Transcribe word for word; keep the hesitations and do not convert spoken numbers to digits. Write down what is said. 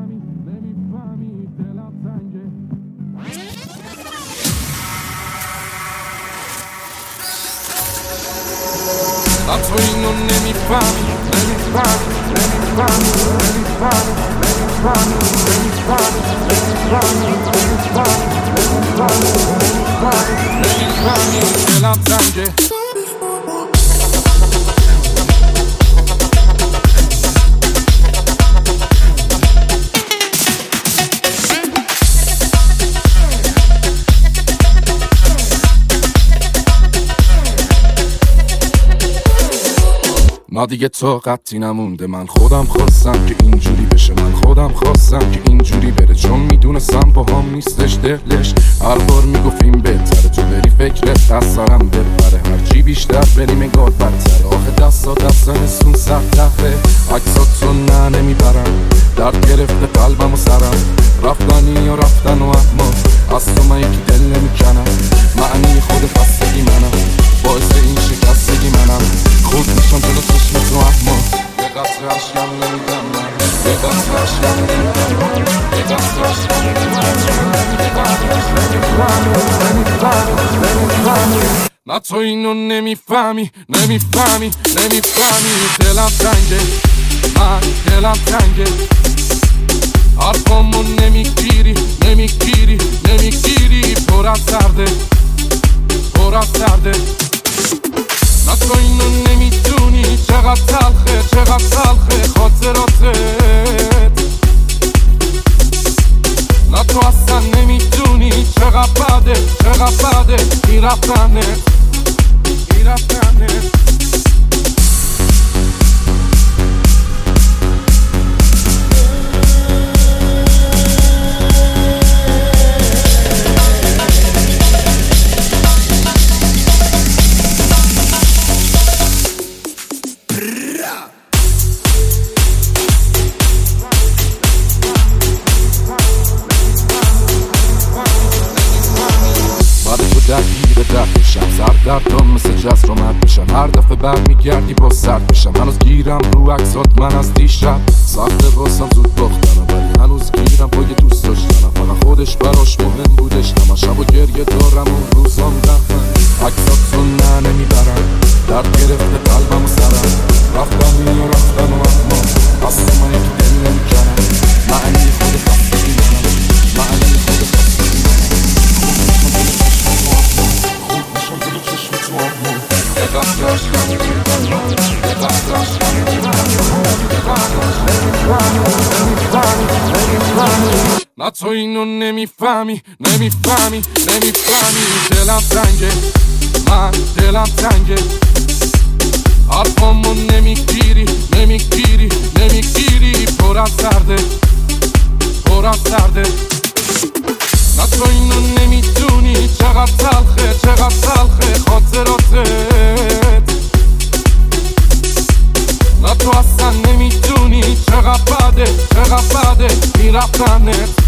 نمیفهمی نمیفهمی دلم تنگه. تو اینو نمیفهمی نمیفهمی نمیفهمی نمیفهمی نمیفهمی نمیفهمی نمیفهمی نمیفهمی نمیفهمی دلم تنگه. ما دیگه طاقتی نمونده، من خودم خواستم که اینجوری بشه، من خودم خواستم که اینجوری بره، چون میدونستم با هم نیستش دلش. هر بار میگفت این بهتره تو بری فکرت از سرم بپره، هرچی بیشتر بریم انگار بدتره. آخه دستا دستن سون سر تفه عکسات تو نه نمیبرم، درد گرفته قلبم و سرم، رفتنی یا رفتن و اما از تو من یکی دل نمیکنم. معنی خود خستگی منم، باعث این شکستگی منم، خود میشم جلو چشم تو اما یه قطره عشقم نمیدم من، یه قطره عشقم نمیدم من، یه قطره عشقم نمیدم. نه تو اینو نمیفهمی نمیفهمی نمیفهمی دلم تنگه، من دلم تنگه، حرفامو نمیگیری نمیگیری نمیگیری، پر از درده پر از درده. نه تو اینو نمیدونی چقدر تلخه چقدر تلخه خاطراتت، نه تو اصلا نمیدونی چقدر بده چقدر بده این رفتنت این رفتنت. درگیر درد میشم، سر دردم مثل جز رو مد میشم، هر دفعه برمیگردی با سرد میشم. هنوز گیرم رو عکسات من از دیشب، سخته واسم زود باختنم، ولی هنوز گیرم پای دوست داشتنم. فقط خودش براش مهم بودش، همه شب و گریه دارم اون روزام رفتن. عکسات تو نه نمیبرم، درد گرفته قلبم و سرم، رفتن یا رفتن و اما از تو من یکی دل نمیکنم. معنی خود خستگی منم، معنی خود خستگی منم، نه تو اینو نمیفهمی نمیفهمی نمیفهمی دلم تنگه، من دلم تنگه، حرفامو نمیگیری نمیگیری نمیگیری، پر از درده پر از درده. نه تو اینو نمیدونی چقدر تلخه چقدر تلخه خاطراتت، نه تو اصلا نمیدونی چقدر بده چقدر بده این رفتنت.